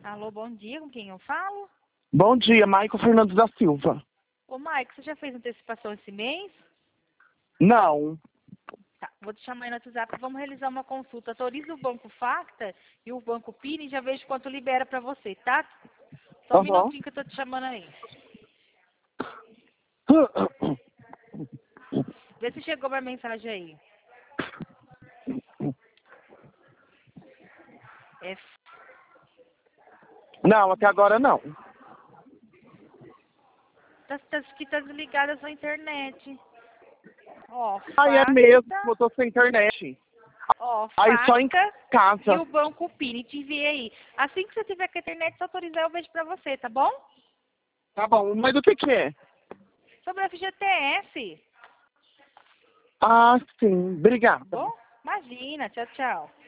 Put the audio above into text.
Alô, bom dia, com quem eu falo? Bom dia, Maicon Fernandes da Silva. Ô, Maicon, você já fez antecipação esse mês? Não. Tá, vou te chamar aí no WhatsApp e vamos realizar uma consulta. Autoriza o Banco Facta e o Banco Pini e já vejo quanto libera pra você, tá? Só um minutinho que eu tô te chamando aí. Vê se chegou minha mensagem aí. Não, até agora não. Que tá desligada a sua internet. Ó, Aí é Facta, mesmo, eu tô sem internet. ó, Aí só em Facta e casa. o Banco Pini. Te enviei aí. Assim que você tiver com a internet, se autorizar, eu vejo pra você, tá bom? Tá bom, mas do que é? Sobre a FGTS. Ah, sim, obrigada. Bom? Imagina. Tchau, tchau.